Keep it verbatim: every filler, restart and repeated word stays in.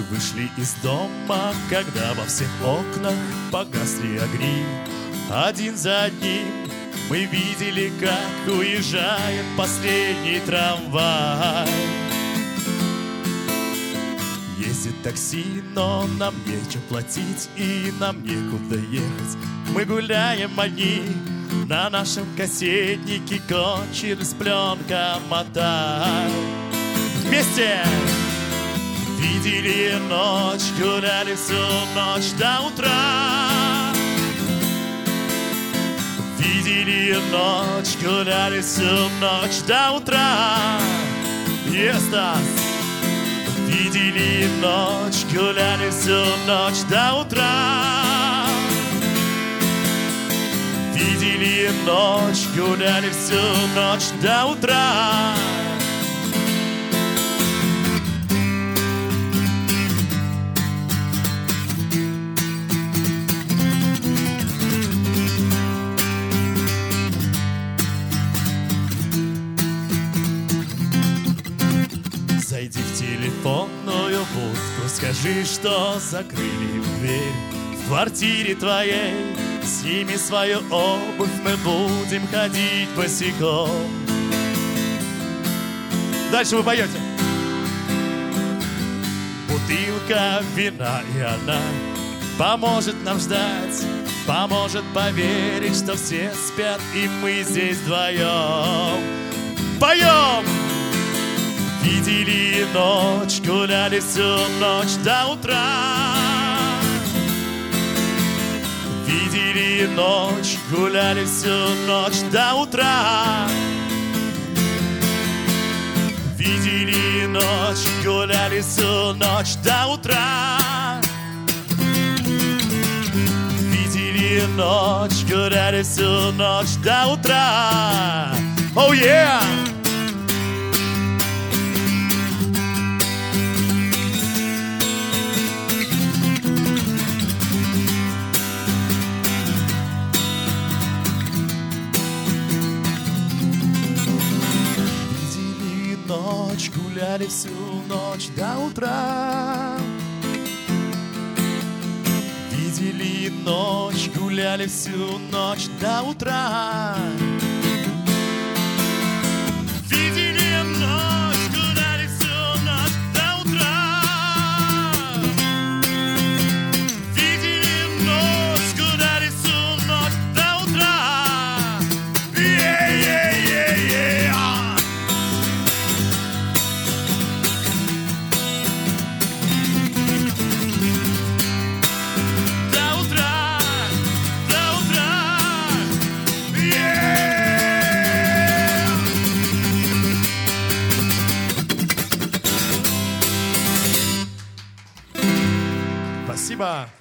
Мы вышли из дома, когда во всех окнах погасли огни. Один за одним мы видели, как уезжает последний трамвай. Ездит такси, но нам нечем платить и нам некуда ехать. Мы гуляем одни, на нашем кассетнике кончилась пленка, мотай. Вместе! Видели ночь, гуляли всю ночь до утра. Видели ночь, гуляли всю ночь до утра. Естас! Видели ночь, гуляли всю ночь до утра. Видели ночь, гуляли всю ночь до утра. Зайди в телефонную будку, скажи, что закрыли дверь в квартире твоей. Сними свою обувь, мы будем ходить босиком. Дальше вы поете. Бутылка вина, и она поможет нам ждать, поможет поверить, что все спят, и мы здесь вдвоем. Поем! Видели ночь, гуляли всю ночь до утра. Видели ночь, гуляли всю ночь до утра. Видели ночь, гуляли всю ночь до утра. Видели ночь, гуляли всю ночь до утра. Oh yeah! Ночь, гуляли всю ночь до утра. Видели ночь, гуляли всю ночь до утра. Видели ночь, гуляли всю ночь до утра. Видели ночь, гуляли всю ночь до утра. Yeah-yeah-yeah-yeah. Спасибо.